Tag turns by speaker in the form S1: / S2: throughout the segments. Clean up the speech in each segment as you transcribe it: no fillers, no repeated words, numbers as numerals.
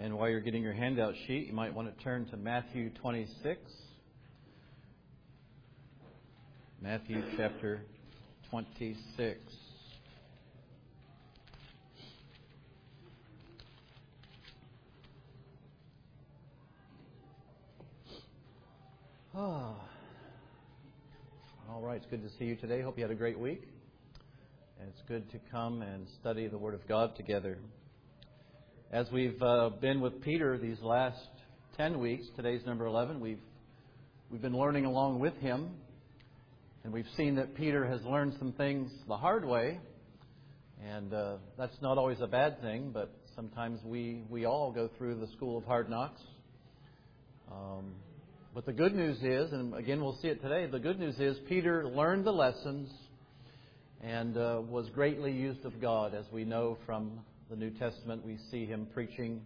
S1: And while you're getting your handout sheet, you might want to turn to Matthew 26. Matthew chapter 26. All right, it's good to see you today. Hope you had a great week. And it's good to come and study the Word of God together. As we've been with Peter these last 10 weeks, today's number 11, we've been learning along with him. And we've seen that Peter has learned some things the hard way. And that's not always a bad thing, but sometimes we all go through the school of hard knocks. But the good news is, and again we'll see it today, the good news is Peter learned the lessons and was greatly used of God. As we know from the New Testament, we see him preaching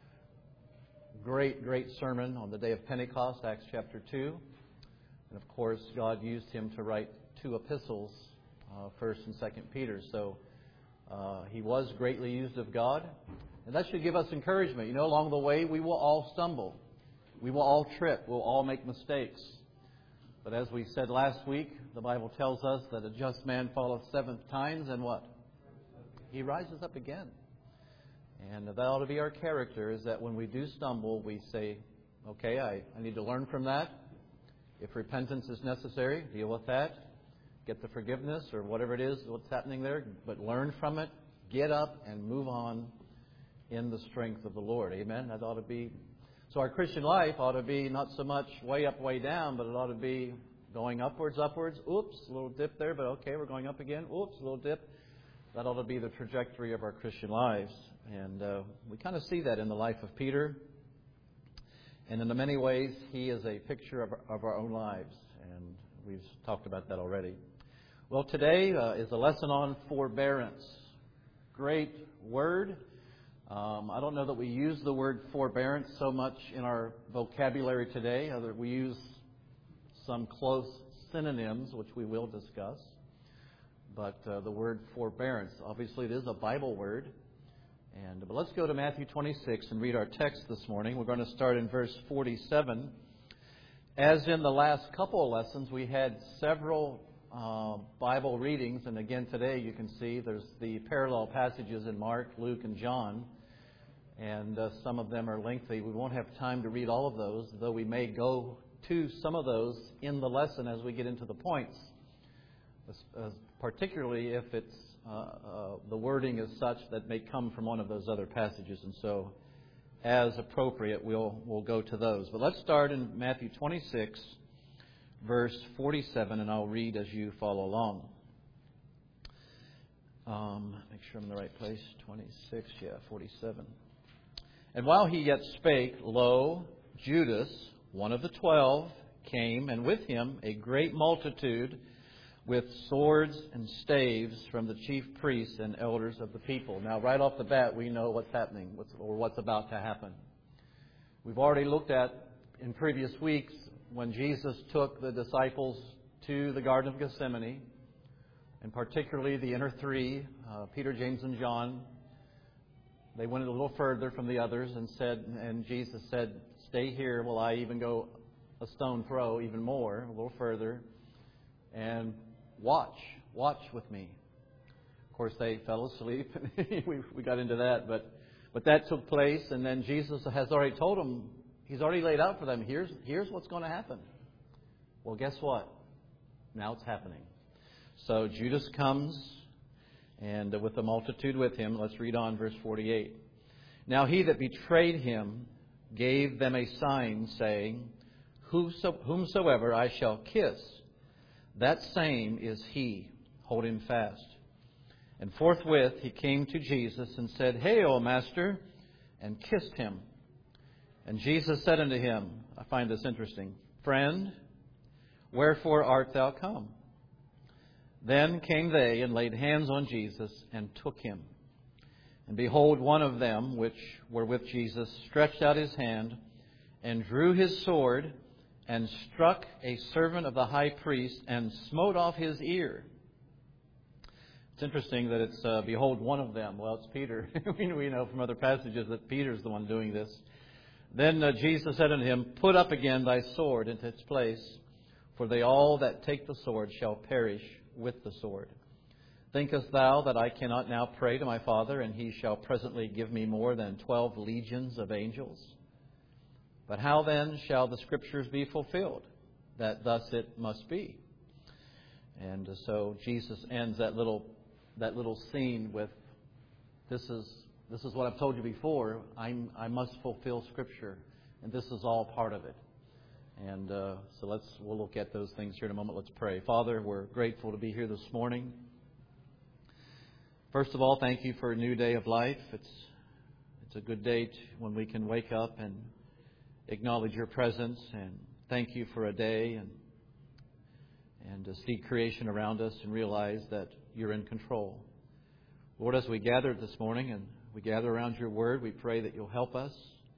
S1: great sermon on the day of Pentecost, Acts chapter 2. And of course, God used him to write 2 epistles, 1st and 2nd Peter. So he was greatly used of God. And that should give us encouragement. You know, along the way, we will all stumble. We will all trip. We'll all make mistakes. But as we said last week, the Bible tells us that a just man falleth 7 times, and what? He rises up again. And that ought to be our character, is that when we do stumble, we say, okay, I need to learn from that. If repentance is necessary, deal with that. Get the forgiveness or whatever it is, what's happening there. But learn from it, get up, and move on in the strength of the Lord. Amen? That ought to be... So our Christian life ought to be not so much way up, way down, but it ought to be going upwards. Oops, a little dip there, but okay, we're going up again. Oops, a little dip. That ought to be the trajectory of our Christian lives. And we kind of see that in the life of Peter. And in many ways, he is a picture of our own lives. And we've talked about that already. Well, today is a lesson on forbearance. Great word. I don't know that we use the word forbearance so much in our vocabulary today. We use some close synonyms, which we will discuss. But the word forbearance, obviously it is a Bible word. But let's go to Matthew 26 and read our text this morning. We're going to start in verse 47. As in the last couple of lessons, we had several Bible readings. And again, today you can see there's the parallel passages in Mark, Luke, and John. And some of them are lengthy. We won't have time to read all of those, though we may go to some of those in the lesson as we get into the points, particularly if it's the wording is such that may come from one of those other passages. And so, as appropriate, we'll go to those. But let's start in Matthew 26, verse 47, and I'll read as you follow along. Make sure I'm in the right place. 26, 47. And while he yet spake, lo, Judas, one of the 12, came, and with him a great multitude with swords and staves from the chief priests and elders of the people. Now, right off the bat, we know what's happening, what's about to happen. We've already looked at, in previous weeks, when Jesus took the disciples to the Garden of Gethsemane, and particularly the inner 3, Peter, James, and John. They went a little further from the others and Jesus said, stay here while I even go a stone throw, even more, a little further, and watch with me. Of course, they fell asleep. we got into that, but that took place, and then Jesus has already told them, he's already laid out for them, here's what's going to happen. Well, guess what? Now it's happening. So Judas comes, and with the multitude with him. Let's read on verse 48. Now he that betrayed him gave them a sign, saying, whomsoever I shall kiss, that same is he. Hold him fast. And forthwith he came to Jesus and said, Hail, Master, and kissed him. And Jesus said unto him, I find this interesting, Friend, wherefore art thou come? Then came they and laid hands on Jesus and took him. And behold, one of them, which were with Jesus, stretched out his hand and drew his sword and struck a servant of the high priest and smote off his ear. It's interesting that it's, behold, one of them. Well, it's Peter. We know from other passages that Peter's the one doing this. Then Jesus said unto him, Put up again thy sword into its place, for they all that take the sword shall perish with the sword. Thinkest thou that I cannot now pray to my Father, and he shall presently give me more than 12 legions of angels? But how then shall the Scriptures be fulfilled, that thus it must be? And so Jesus ends that little scene with, this is what I've told you before. I must fulfill Scripture, and this is all part of it. And so we'll look at those things here in a moment. Let's pray. Father, we're grateful to be here this morning. First of all, thank you for a new day of life. It's a good day when we can wake up and acknowledge your presence, and thank you for a day and to see creation around us and realize that you're in control. Lord, as we gather this morning and we gather around your word, we pray that you'll help us.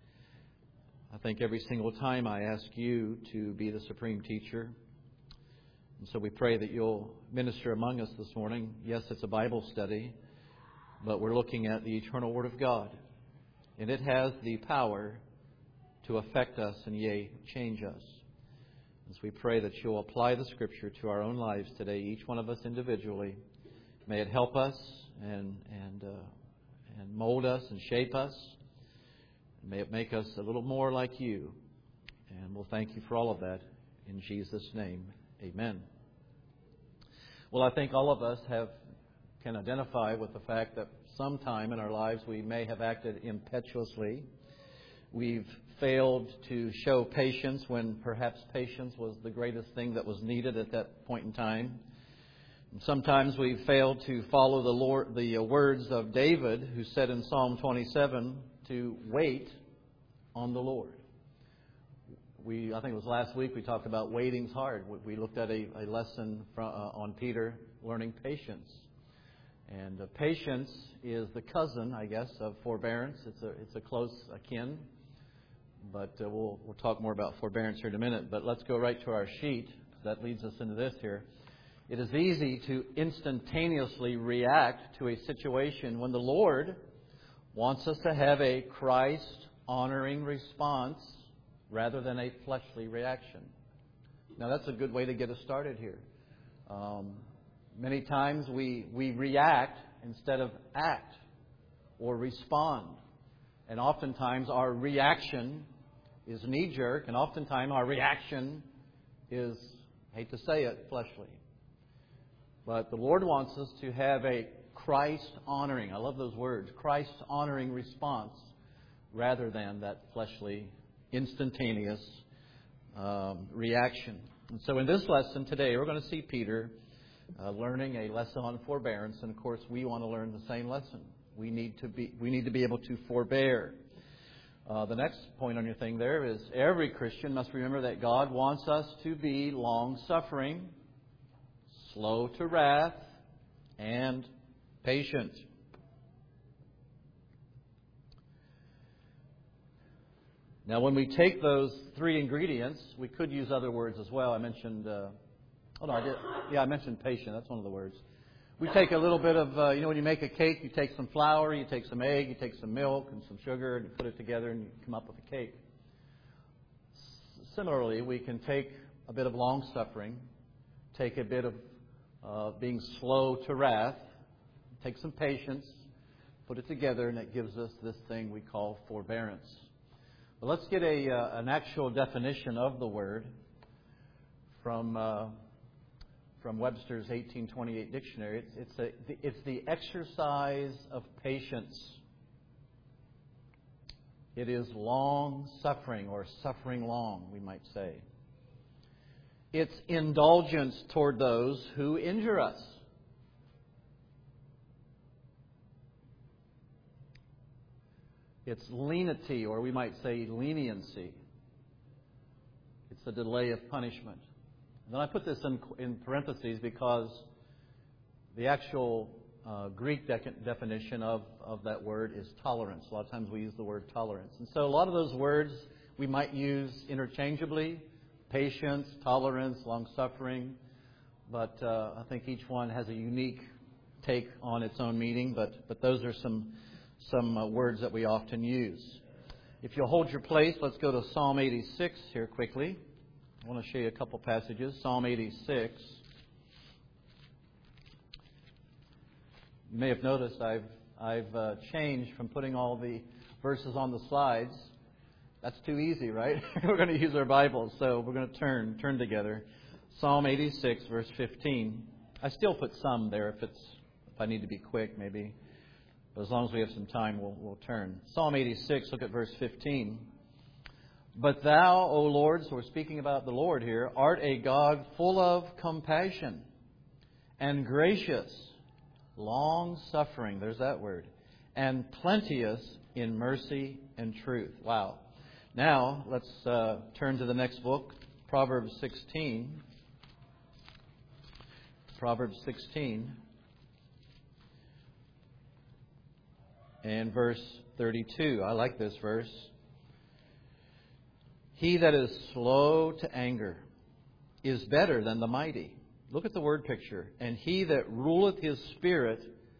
S1: I think every single time I ask you to be the supreme teacher. And so we pray that you'll minister among us this morning. Yes, it's a Bible study, but we're looking at the eternal Word of God. And it has the power to affect us and, yea, change us. As we pray that you'll apply the Scripture to our own lives today, each one of us individually. May it help us and mold us and shape us. May it make us a little more like you. And we'll thank you for all of that in Jesus' name. Amen. Well, I think all of us can identify with the fact that sometime in our lives we may have acted impetuously. We've failed to show patience when perhaps patience was the greatest thing that was needed at that point in time. And sometimes we've failed to follow the words of David, who said in Psalm 27 to wait on the Lord. I think it was last week we talked about waiting's hard. We looked at a lesson on Peter learning patience. And patience is the cousin, I guess, of forbearance. It's a close akin. But we'll talk more about forbearance here in a minute. But let's go right to our sheet. That leads us into this here. It is easy to instantaneously react to a situation when the Lord wants us to have a Christ-honoring response rather than a fleshly reaction. Now, that's a good way to get us started here. Many times we react instead of act or respond. And oftentimes our reaction is knee-jerk, and oftentimes our reaction is, I hate to say it, fleshly. But the Lord wants us to have a Christ-honoring, I love those words, Christ-honoring response rather than that fleshly, instantaneous reaction. And so in this lesson today, we're going to see Peter learning a lesson on forbearance. And of course, we want to learn the same lesson. We need to be able to forbear. The next point on your thing there is every Christian must remember that God wants us to be long-suffering, slow to wrath, and patient. Now, when we take those three ingredients, we could use other words as well. I mentioned, I mentioned patient. That's one of the words. We take a little bit of, when you make a cake, you take some flour, you take some egg, you take some milk and some sugar, and you put it together and you come up with a cake. Similarly, we can take a bit of long-suffering, take a bit of being slow to wrath, take some patience, put it together, and it gives us this thing we call forbearance. But let's get an actual definition of the word from Webster's 1828 dictionary. It's the exercise of patience. It is long suffering, or suffering long, we might say. It's indulgence toward those who injure us. It's lenity, or we might say leniency. It's the delay of punishment. And then I put this in parentheses because the actual Greek definition of that word is tolerance. A lot of times we use the word tolerance. And so a lot of those words we might use interchangeably: patience, tolerance, long-suffering. But I think each one has a unique take on its own meaning, but those are some words that we often use. If you'll hold your place, let's go to Psalm 86 here quickly. I want to show you a couple passages. Psalm 86. You may have noticed I've changed from putting all the verses on the slides. That's too easy, right? We're going to use our Bibles, so we're going to turn together. Psalm 86, verse 15. I still put some there if I need to be quick, maybe. But as long as we have some time, we'll turn. Psalm 86, look at verse 15. But thou, O Lord, so we're speaking about the Lord here, art a God full of compassion and gracious, long-suffering, there's that word, and plenteous in mercy and truth. Wow. Now, let's turn to the next book, Proverbs 16. Proverbs 16 and verse 32. I like this verse. He that is slow to anger is better than the mighty. Look at the word picture. And he that ruleth his spirit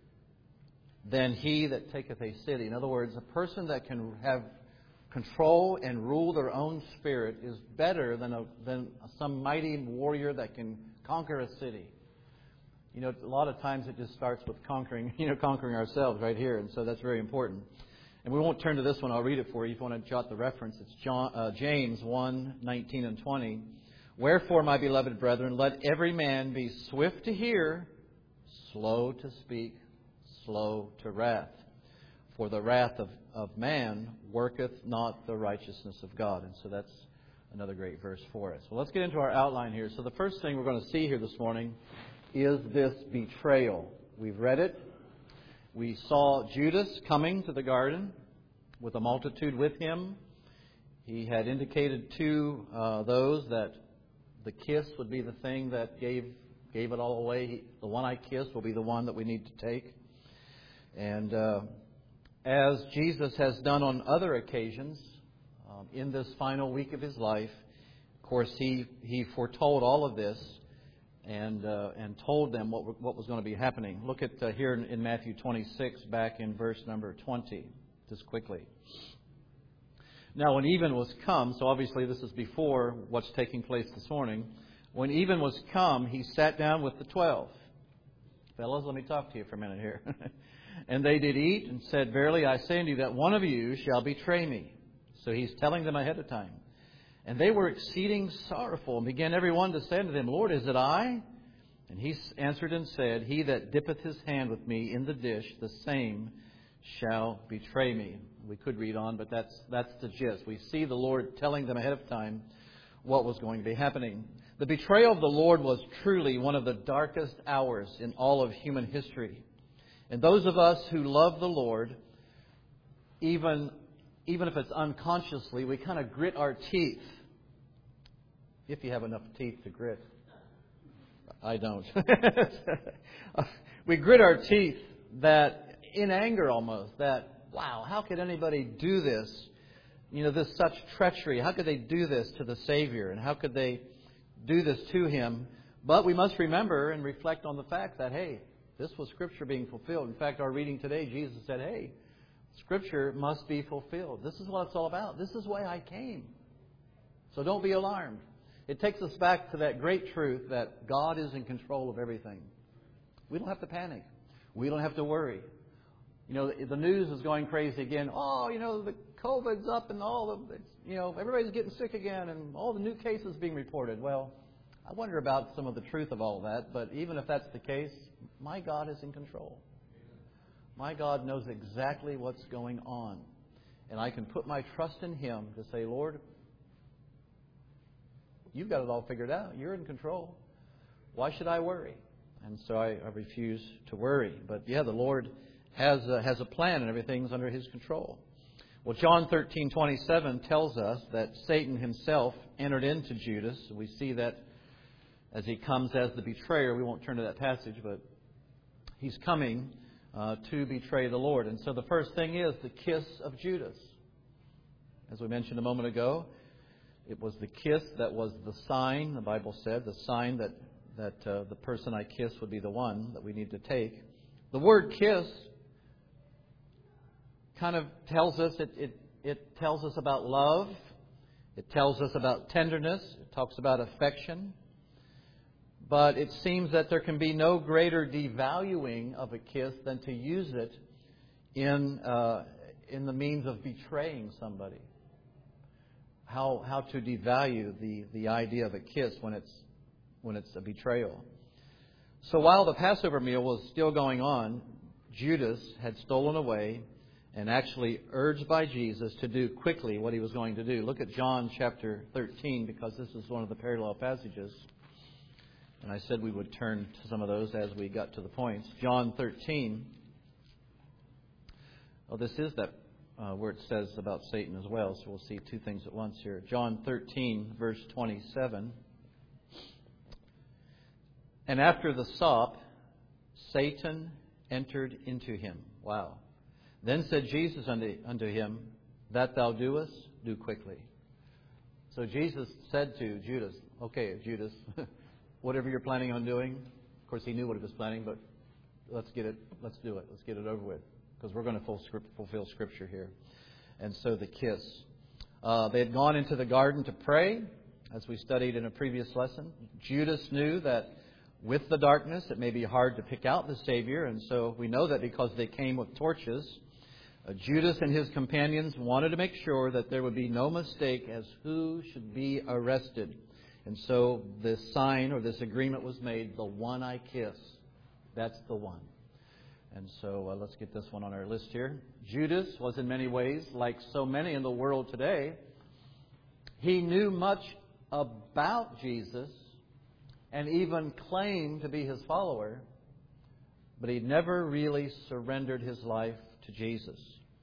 S1: than he that taketh a city. In other words, a person that can have control and rule their own spirit is better than some mighty warrior that can conquer a city. You know, a lot of times it just starts with conquering ourselves right here, and so that's very important. And we won't turn to this one. I'll read it for you if you want to jot the reference. It's James 1, 19 and 20. Wherefore, my beloved brethren, let every man be swift to hear, slow to speak, slow to wrath. For the wrath of man worketh not the righteousness of God. And so that's another great verse for us. Well, let's get into our outline here. So the first thing we're going to see here this morning is this betrayal. We've read it. We saw Judas coming to the garden with a multitude with him. He had indicated to those that the kiss would be the thing that gave it all away. The one I kiss will be the one that we need to take. And as Jesus has done on other occasions in this final week of his life, of course, he foretold all of this and told them what was going to be happening. Look at here in Matthew 26, back in verse number 20, just quickly. Now, when even was come, so obviously this is before what's taking place this morning. When even was come, he sat down with the 12. Fellows, let me talk to you for a minute here. And they did eat and said, Verily I say unto you that one of you shall betray me. So he's telling them ahead of time. And they were exceeding sorrowful, and began every one to say unto them, Lord, is it I? And he answered and said, He that dippeth his hand with me in the dish, the same shall betray me. We could read on, but that's the gist. We see the Lord telling them ahead of time what was going to be happening. The betrayal of the Lord was truly one of the darkest hours in all of human history. And those of us who love the Lord, even if it's unconsciously, we kind of grit our teeth. If you have enough teeth to grit. I don't. We grit our teeth that in anger almost, that, wow, how could anybody do this? You know, this such treachery. How could they do this to the Savior? And how could they do this to Him? But we must remember and reflect on the fact that, hey, this was Scripture being fulfilled. In fact, our reading today, Jesus said, hey, Scripture must be fulfilled. This is what it's all about. This is why I came. So don't be alarmed. It takes us back to that great truth that God is in control of everything. We don't have to panic. We don't have to worry. You know, the news is going crazy again. Oh, you know, the COVID's up and everybody's getting sick again and all the new cases being reported. Well, I wonder about some of the truth of all that. But even if that's the case, my God is in control. My God knows exactly what's going on. And I can put my trust in Him to say, Lord, you've got it all figured out. You're in control. Why should I worry? And so I refuse to worry. But yeah, the Lord has a plan and everything's under His control. Well, John 13:27 tells us that Satan himself entered into Judas. We see that as he comes as the betrayer. We won't turn to that passage, but he's coming to betray the Lord. And so the first thing is the kiss of Judas. As we mentioned a moment ago, it was the kiss that was the sign, the Bible said, the sign that the person I kiss would be the one that we need to take. The word kiss kind of tells us, it tells us about love. It tells us about tenderness. It talks about affection. But it seems that there can be no greater devaluing of a kiss than to use it in the means of betraying somebody. How to devalue the idea of a kiss when it's a betrayal. So while the Passover meal was still going on, Judas had stolen away and actually urged by Jesus to do quickly what he was going to do. Look at John chapter 13, because this is one of the parallel passages. And I said we would turn to some of those as we got to the points. John 13. Oh, this is that where it says about Satan as well. So we'll see two things at once here. John 13, verse 27. And after the sop, Satan entered into him. Wow. Then said Jesus unto him, That thou doest, do quickly. So Jesus said to Judas, okay, Judas, whatever you're planning on doing. Of course, he knew what he was planning, but let's do it. Let's get it over with, because we're going to fulfill Scripture here. And so the kiss. They had gone into the garden to pray, as we studied in a previous lesson. Judas knew that with the darkness, it may be hard to pick out the Savior, and so we know that because they came with torches. Judas and his companions wanted to make sure that there would be no mistake as who should be arrested. And so this sign or this agreement was made, the one I kiss, that's the one. And so let's get this one on our list here. Judas was in many ways like so many in the world today. He knew much about Jesus and even claimed to be his follower, but he never really surrendered his life to Jesus.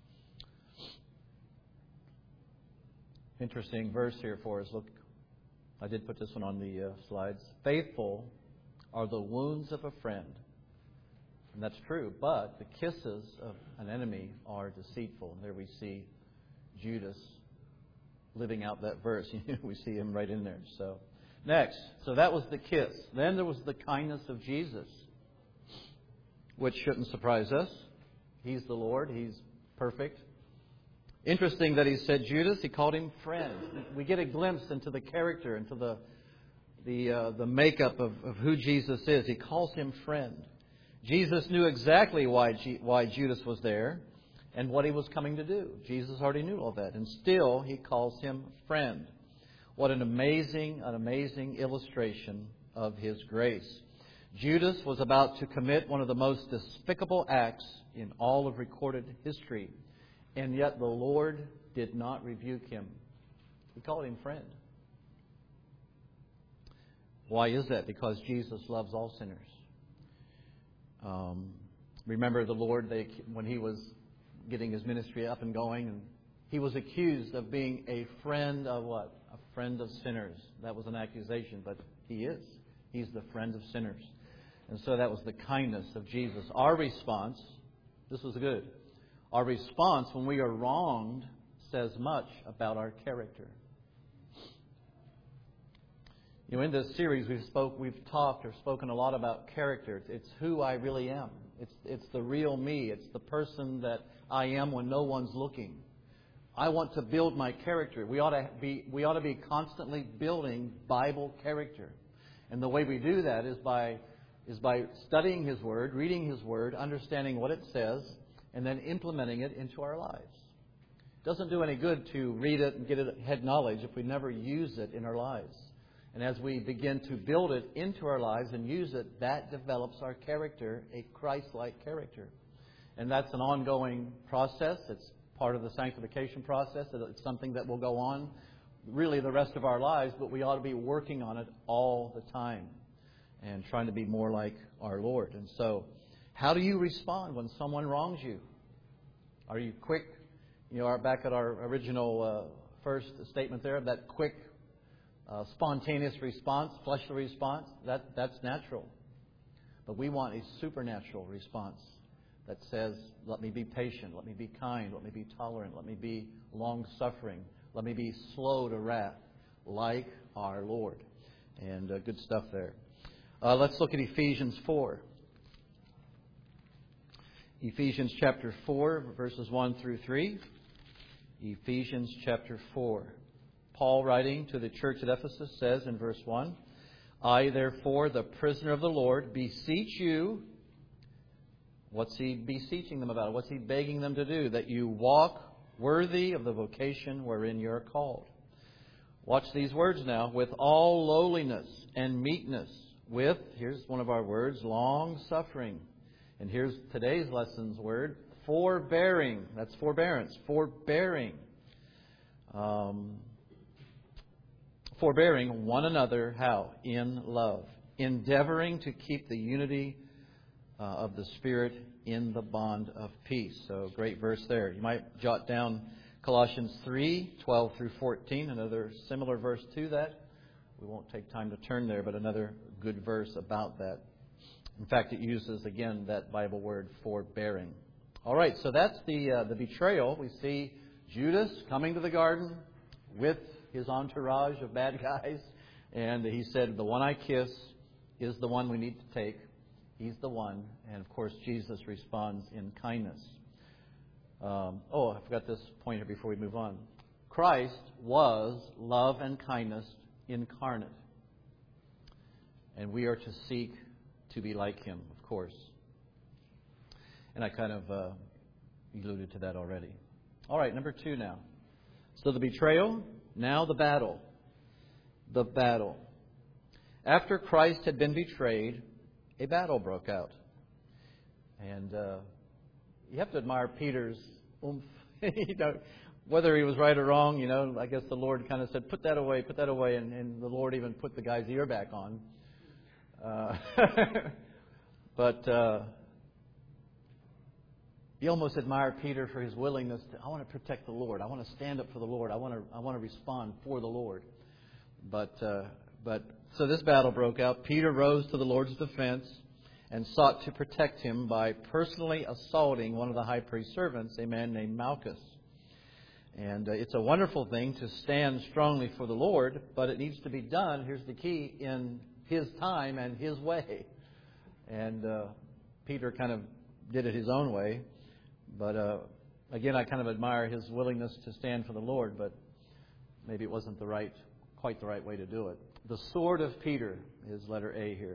S1: Interesting verse here for us. Look, I did put this one on the slides. Faithful are the wounds of a friend. And that's true, but the kisses of an enemy are deceitful. And there we see Judas living out that verse. We see him right in there. So next, so that was the kiss. Then there was the kindness of Jesus, which shouldn't surprise us. He's the Lord. He's perfect. Interesting that he said Judas. He called him friend. We get a glimpse into the character, into the makeup of who Jesus is. He calls him friend. Jesus knew exactly why Judas was there and what he was coming to do. Jesus already knew all that, and still he calls him friend. What an amazing illustration of his grace. Judas was about to commit one of the most despicable acts in all of recorded history. And yet the Lord did not rebuke him. He called him friend. Why is that? Because Jesus loves all sinners. Remember the Lord, when he was getting his ministry up and going, and he was accused of being a friend of what? A friend of sinners. That was an accusation, but he is. He's the friend of sinners. And so that was the kindness of Jesus. Our response, this was good. Our response when we are wronged says much about our character. You know, in this series we've spoken a lot about character. It's who I really am. It's the real me. It's the person that I am when no one's looking. I want to build my character. We ought to be constantly building Bible character. And the way we do that is by studying His Word, reading His Word, understanding what it says, and then implementing it into our lives. It doesn't do any good to read it and get it head knowledge if we never use it in our lives. And as we begin to build it into our lives and use it, that develops our character, a Christ-like character. And that's an ongoing process. It's part of the sanctification process. It's something that will go on really the rest of our lives, but we ought to be working on it all the time and trying to be more like our Lord. And so, how do you respond when someone wrongs you? Are you quick? Back at our original first statement there, that quick, spontaneous response, fleshly response, that's natural. But we want a supernatural response that says, let me be patient, let me be kind, let me be tolerant, let me be long-suffering, let me be slow to wrath, like our Lord. And good stuff there. Let's look at Ephesians 4. Ephesians chapter 4, verses 1 through 3. Ephesians chapter 4. Paul, writing to the church at Ephesus, says in verse 1, I, therefore, the prisoner of the Lord, beseech you. What's he beseeching them about? What's he begging them to do? That you walk worthy of the vocation wherein you are called. Watch these words now. With all lowliness and meekness, with, here's one of our words, long suffering. And here's today's lesson's word, forbearing. That's forbearance. Forbearing. Forbearing one another, how? In love. Endeavoring to keep the unity of the Spirit in the bond of peace. So, great verse there. You might jot down Colossians 3, 12 through 14, another similar verse to that. We won't take time to turn there, but another good verse about that. In fact, it uses, again, that Bible word, forbearing. All right, so that's the betrayal. We see Judas coming to the garden with his entourage of bad guys. And he said, the one I kiss is the one we need to take. He's the one. And, of course, Jesus responds in kindness. I forgot this point here before we move on. Christ was love and kindness incarnate. And we are to seek to be like Him, of course. And I kind of alluded to that already. All right, number 2 now. So the betrayal, now the battle. The battle. After Christ had been betrayed, a battle broke out. And you have to admire Peter's oomph. Whether he was right or wrong, I guess the Lord kind of said, put that away, and the Lord even put the guy's ear back on. But you almost admire Peter for his willingness to, I want to protect the Lord. I want to stand up for the Lord. I want to respond for the Lord. But so this battle broke out. Peter rose to the Lord's defense and sought to protect him by personally assaulting one of the high priest's servants, a man named Malchus. And it's a wonderful thing to stand strongly for the Lord, but it needs to be done, here's the key, in His time and His way. And Peter kind of did it his own way. But again, I kind of admire his willingness to stand for the Lord, but maybe it wasn't quite the right way to do it. The sword of Peter is letter A here.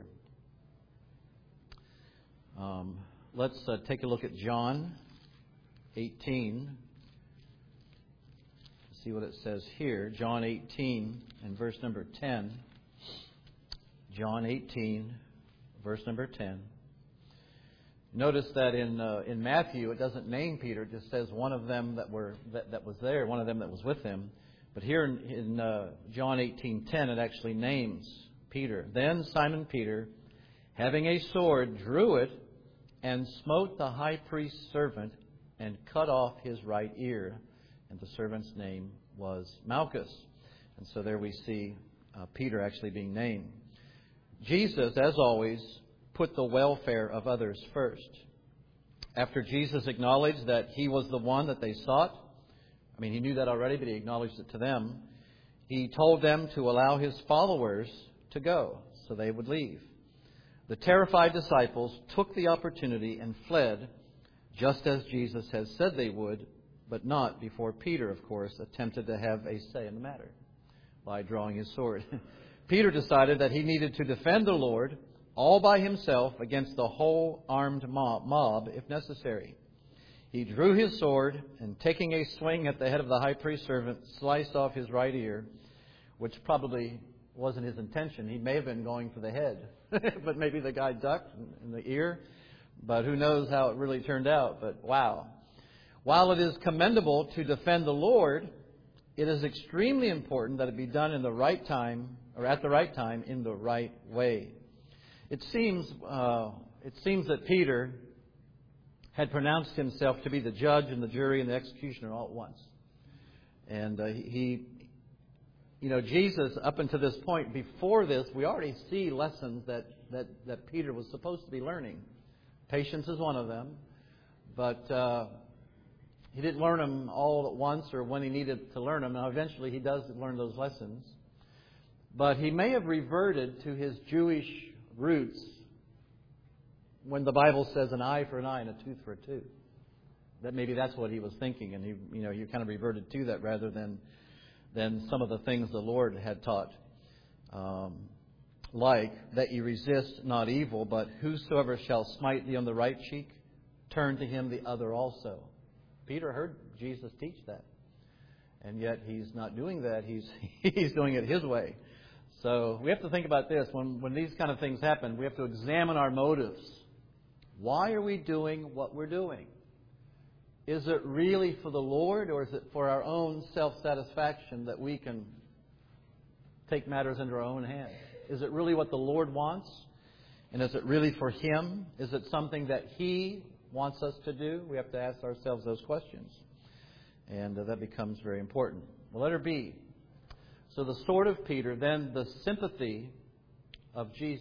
S1: Let's take a look at John 18. See what it says here. John 18 and verse number 10. John 18, verse number 10. Notice that in Matthew it doesn't name Peter; it just says one of them that was there, one of them that was with him. But here in John 18:10, it actually names Peter. Then Simon Peter, having a sword, drew it and smote the high priest's servant and cut off his right ear. And the servant's name was Malchus. And so there we see Peter actually being named. Jesus, as always, put the welfare of others first. After Jesus acknowledged that He was the one that they sought, He knew that already, but He acknowledged it to them. He told them to allow His followers to go so they would leave. The terrified disciples took the opportunity and fled, just as Jesus had said they would, but not before Peter, of course, attempted to have a say in the matter by drawing his sword. Peter decided that he needed to defend the Lord all by himself against the whole armed mob, if necessary. He drew his sword and, taking a swing at the head of the high priest's servant, sliced off his right ear, which probably wasn't his intention. He may have been going for the head, but maybe the guy ducked in the ear. But who knows how it really turned out. But wow. While it is commendable to defend the Lord, it is extremely important that it be done in the right time, or at the right time, in the right way. It seems that Peter had pronounced himself to be the judge and the jury and the executioner all at once. And Jesus, up until this point, before this, we already see lessons that Peter was supposed to be learning. Patience is one of them. But he didn't learn them all at once or when he needed to learn them. Now, eventually he does learn those lessons. But he may have reverted to his Jewish roots when the Bible says an eye for an eye and a tooth for a tooth. That maybe that's what he was thinking, and he kind of reverted to that rather than some of the things the Lord had taught. Like that you resist not evil, but whosoever shall smite thee on the right cheek, turn to him the other also. Peter heard Jesus teach that. And yet he's not doing that. He's doing it his way. So we have to think about this. When these kind of things happen, we have to examine our motives. Why are we doing what we're doing? Is it really for the Lord, or is it for our own self-satisfaction that we can take matters into our own hands? Is it really what the Lord wants? And is it really for Him? Is it something that He wants us to do? We have to ask ourselves those questions. And that becomes very important. Well, letter B. So the sword of Peter, then the sympathy of Jesus.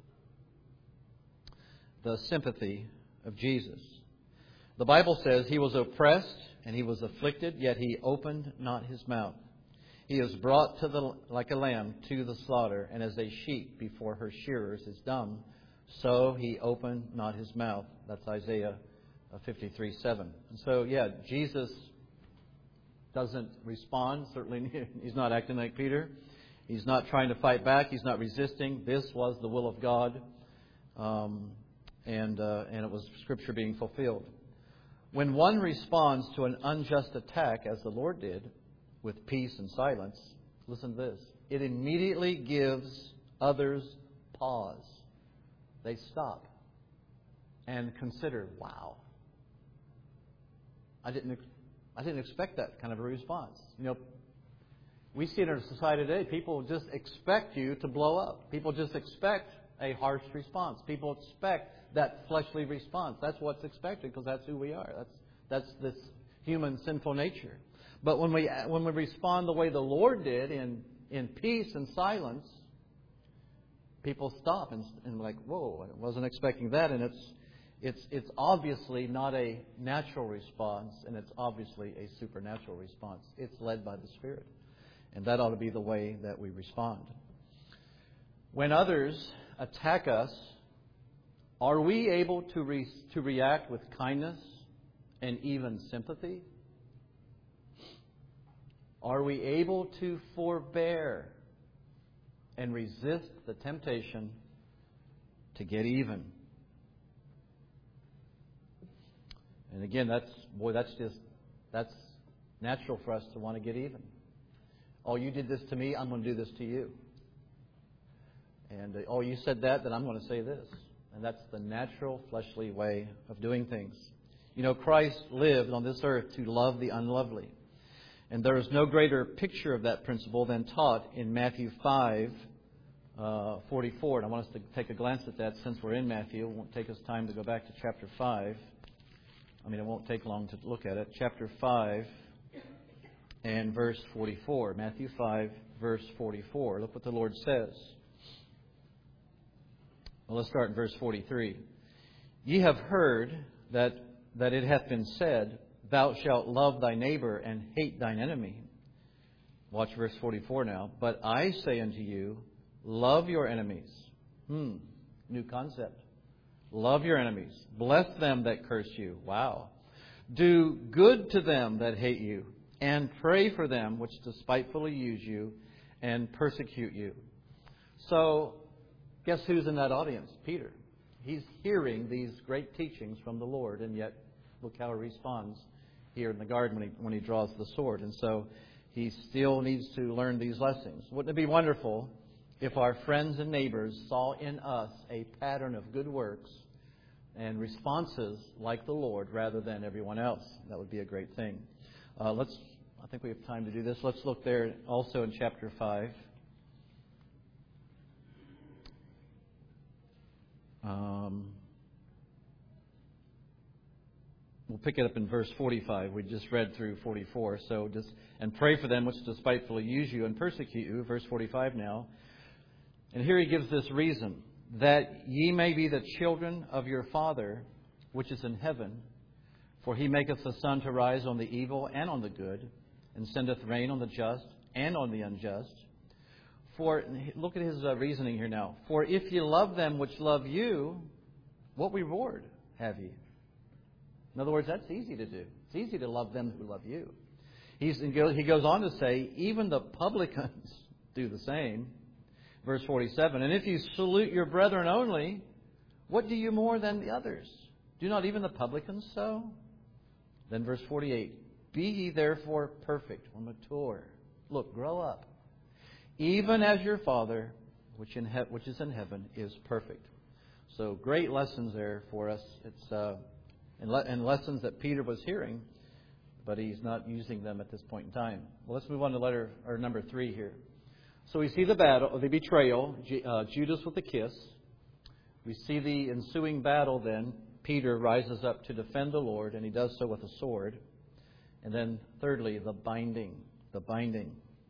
S1: The sympathy of Jesus. The Bible says He was oppressed and He was afflicted, yet He opened not His mouth. He is brought like a lamb to the slaughter, and as a sheep before her shearers is dumb, so He opened not His mouth. That's Isaiah 53:7. And so, Jesus doesn't respond. Certainly, He's not acting like Peter. He's not trying to fight back. He's not resisting. This was the will of God, and it was Scripture being fulfilled. When one responds to an unjust attack, as the Lord did, with peace and silence, listen to this. It immediately gives others pause. They stop and consider, wow, I didn't expect that kind of a response. We see it in our society today. People just expect you to blow up. People just expect a harsh response. People expect that fleshly response. That's what's expected because that's who we are. That's this human sinful nature. But when we respond the way the Lord did in peace and silence, people stop and like, whoa, I wasn't expecting that. And it's obviously not a natural response, and it's obviously a supernatural response. It's led by the Spirit. And that ought to be the way that we respond. When others attack us, are we able to react with kindness and even sympathy? Are we able to forbear and resist the temptation to get even? And again, that's natural for us to want to get even. Oh, you did this to me, I'm going to do this to you. And oh, you said that, then I'm going to say this. And that's the natural, fleshly way of doing things. Christ lived on this earth to love the unlovely. And there is no greater picture of that principle than taught in Matthew 5:44. And I want us to take a glance at that since we're in Matthew. It won't take us time to go back to chapter 5. It won't take long to look at it. Chapter 5 and verse 44. Matthew 5, verse 44. Look what the Lord says. Well, let's start in verse 43. Ye have heard that it hath been said, Thou shalt love thy neighbor and hate thine enemy. Watch verse 44 now. But I say unto you, love your enemies. New concept. Love your enemies. Bless them that curse you. Wow. Do good to them that hate you, and pray for them which despitefully use you and persecute you. So, guess who's in that audience? Peter. He's hearing these great teachings from the Lord, and yet look how he responds here in the garden when he draws the sword. And so he still needs to learn these lessons. Wouldn't it be wonderful if our friends and neighbors saw in us a pattern of good works and responses like the Lord rather than everyone else? That would be a great thing. I think we have time to do this. Let's look there also in chapter 5. We'll pick it up in verse 45. We just read through 44. So and pray for them which despitefully use you and persecute you. Verse 45 now. And here he gives this reason. That ye may be the children of your Father which is in heaven. For He maketh the sun to rise on the evil and on the good, and sendeth rain on the just and on the unjust. For, look at his reasoning here now. For if ye love them which love you, What reward have ye? In other words, that's easy to do. It's easy to love them who love you. He goes on to say, even the publicans do the same. Verse 47, and if you salute your brethren only, what do you more than the others? Do not even the publicans so? Then verse 48, be ye therefore perfect or mature. Look, grow up. Even as your Father, which is in heaven, is perfect. So great lessons there for us. It's and lessons that Peter was hearing, but he's not using them at this point in time. Well, let's move on to number 3 here. So we see the battle, the betrayal, Judas with the kiss. We see the ensuing battle then. Peter rises up to defend the Lord, and he does so with a sword. And then thirdly, the binding. The binding.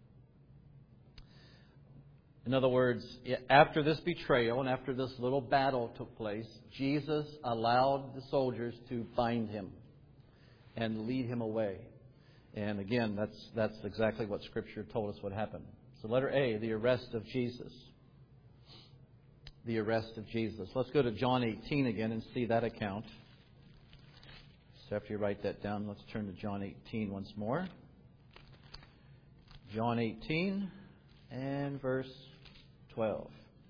S1: In other words, after this betrayal and after this little battle took place, Jesus allowed the soldiers to bind him and lead him away. And again, that's exactly what Scripture told us would happen. So letter A, the arrest of Jesus. The arrest of Jesus. Let's go to John 18 again and see that account. So after you write that down, let's turn to John 18 once more. John 18 and verse 12.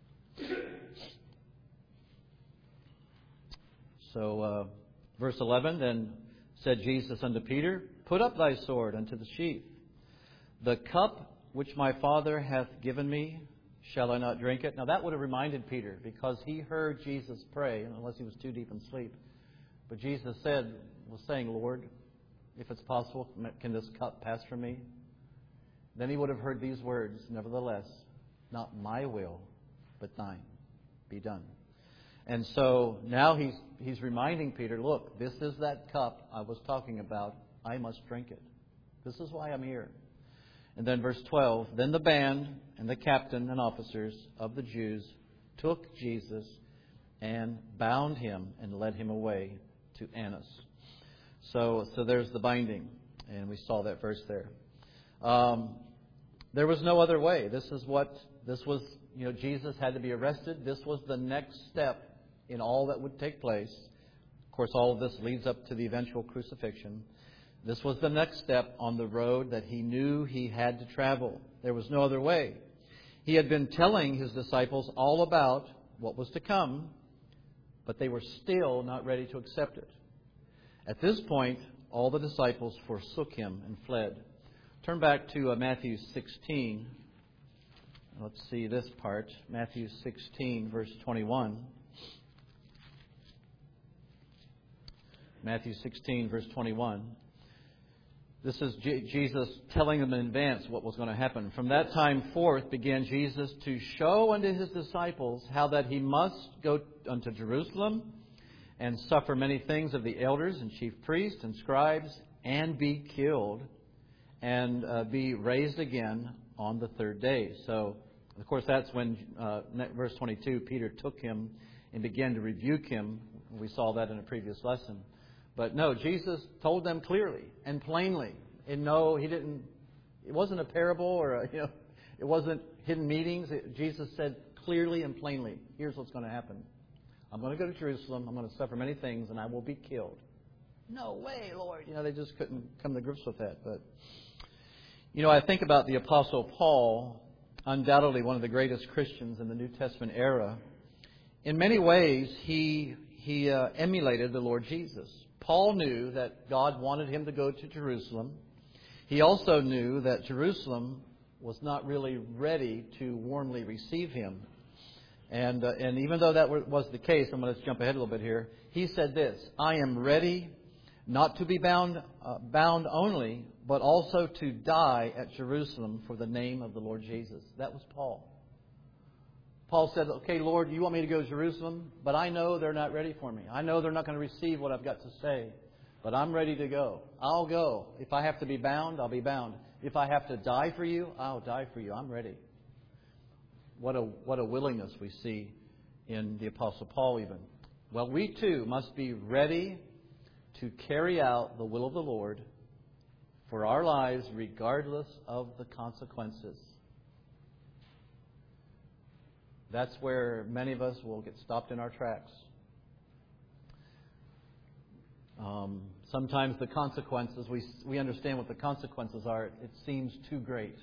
S1: So, verse 11, then said Jesus unto Peter, put up thy sword unto the sheath. The cup which my Father hath given me, shall I not drink it? Now that would have reminded Peter, because he heard Jesus pray, unless he was too deep in sleep. But Jesus was saying, Lord, if it's possible, can this cup pass from me? Then he would have heard these words, nevertheless, not my will, but thine be done. And so now he's reminding Peter, look, this is that cup I was talking about. I must drink it. This is why I'm here. And then verse 12, then the band and the captain and officers of the Jews took Jesus and bound him and led him away to Annas. So there's the binding, and we saw that verse there. There was no other way. This was, Jesus had to be arrested. This was the next step in all that would take place. Of course, all of this leads up to the eventual crucifixion. This was the next step on the road that he knew he had to travel. There was no other way. He had been telling his disciples all about what was to come, but they were still not ready to accept it. At this point, all the disciples forsook him and fled. Turn back to Matthew 16. Let's see this part. Matthew 16, verse 21. Matthew 16, verse 21. This is Jesus telling them in advance what was going to happen. From that time forth began Jesus to show unto his disciples how that he must go unto Jerusalem and suffer many things of the elders and chief priests and scribes and be killed and be raised again on the third day. So, of course, that's when, verse 22, Peter took him and began to rebuke him. We saw that in a previous lesson. But no, Jesus told them clearly and plainly. And no, he didn't. It wasn't a parable or it wasn't hidden meetings. Jesus said clearly and plainly, here's what's going to happen. I'm going to go to Jerusalem. I'm going to suffer many things, and I will be killed. No way, Lord. They just couldn't come to grips with that. But I think about the Apostle Paul, undoubtedly one of the greatest Christians in the New Testament era. In many ways, he emulated the Lord Jesus. Paul knew that God wanted him to go to Jerusalem. He also knew that Jerusalem was not really ready to warmly receive him. And even though that was the case, I'm going to jump ahead a little bit here. He said this, I am ready not to be bound only, but also to die at Jerusalem for the name of the Lord Jesus. That was Paul. Paul said, okay, Lord, you want me to go to Jerusalem, but I know they're not ready for me. I know they're not going to receive what I've got to say, but I'm ready to go. I'll go. If I have to be bound, I'll be bound. If I have to die for you, I'll die for you. I'm ready. What a willingness we see in the Apostle Paul even. Well, we too must be ready to carry out the will of the Lord for our lives regardless of the consequences. That's where many of us will get stopped in our tracks. Sometimes the consequences, we understand what the consequences are. It seems too great.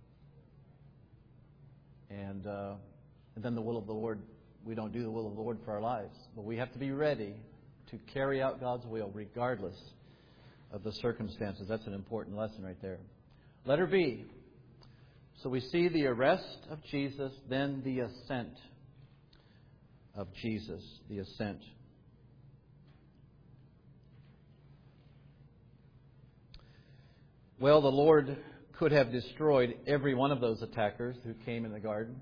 S1: And then the will of the Lord, we don't do the will of the Lord for our lives. But we have to be ready to carry out God's will regardless of the circumstances. That's an important lesson right there. Letter B. So we see the arrest of Jesus, then the ascent of Jesus, the ascent. Well, the Lord could have destroyed every one of those attackers who came in the garden.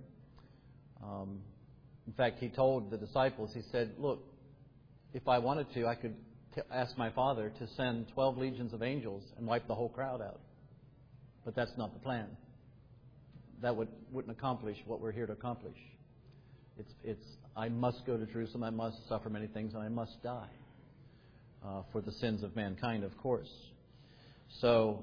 S1: In fact, He told the disciples, He said, look, if I wanted to, I could ask my Father to send 12 legions of angels and wipe the whole crowd out. But that's not the plan. That wouldn't accomplish what we're here to accomplish. It's I must go to Jerusalem, I must suffer many things, and I must die for the sins of mankind, of course. So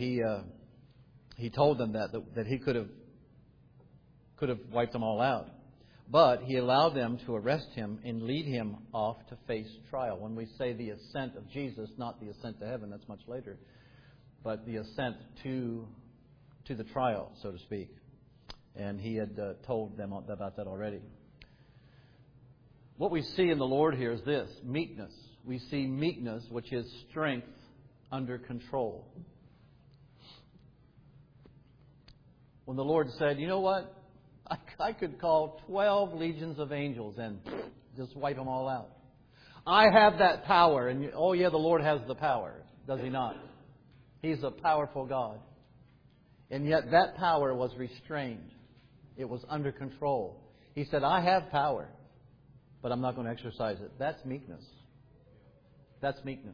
S1: he told them that He could have wiped them all out. But He allowed them to arrest Him and lead Him off to face trial. When we say the ascent of Jesus, not the ascent to heaven, that's much later, but the ascent to the trial, so to speak. And He had told them about that already. What we see in the Lord here is this, meekness. We see meekness, which is strength under control. When the Lord said, you know what? I could call 12 legions of angels and just wipe them all out. I have that power. And oh yeah, the Lord has the power. Does He not? He's a powerful God. And yet that power was restrained. It was under control. He said, I have power, but I'm not going to exercise it. That's meekness. That's meekness.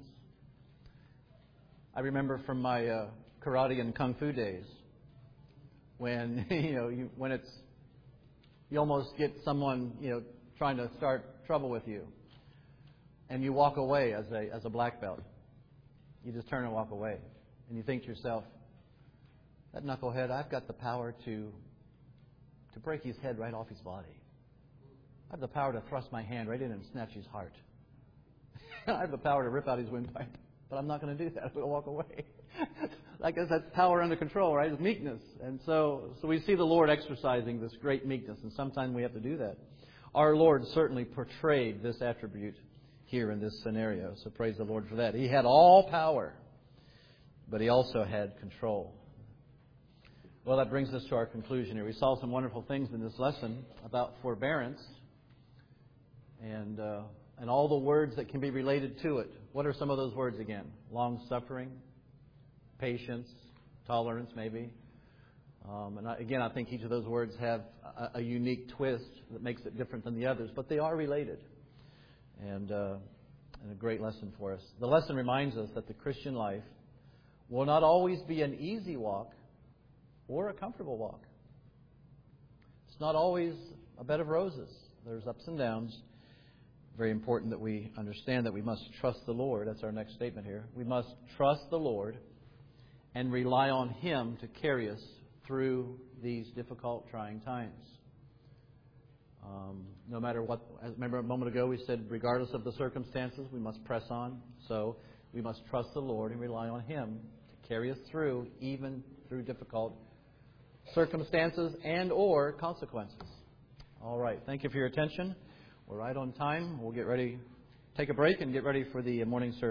S1: I remember from my karate and kung fu days when you almost get someone trying to start trouble with you, and you walk away as a black belt. You just turn and walk away, and you think to yourself, that knucklehead, I've got the power to break his head right off his body. I have the power to thrust my hand right in and snatch his heart. I have the power to rip out his windpipe. But I'm not going to do that. I'm going to walk away. I guess that's power under control, right? It's meekness. And so we see the Lord exercising this great meekness. And sometimes we have to do that. Our Lord certainly portrayed this attribute here in this scenario. So praise the Lord for that. He had all power, but He also had control. Well, that brings us to our conclusion here. We saw some wonderful things in this lesson about forbearance and all the words that can be related to it. What are some of those words again? Long-suffering, patience, tolerance maybe. I think each of those words have a unique twist that makes it different than the others, but they are related. And a great lesson for us. The lesson reminds us that the Christian life will not always be an easy walk or a comfortable walk. It's not always a bed of roses. There's ups and downs. Very important that we understand that we must trust the Lord. That's our next statement here. We must trust the Lord and rely on Him to carry us through these difficult, trying times. No matter what, remember a moment ago we said regardless of the circumstances, we must press on. So we must trust the Lord and rely on Him to carry us through, even through difficult circumstances and or consequences. All right. Thank you for your attention. We're right on time. We'll get ready, take a break and get ready for the morning service.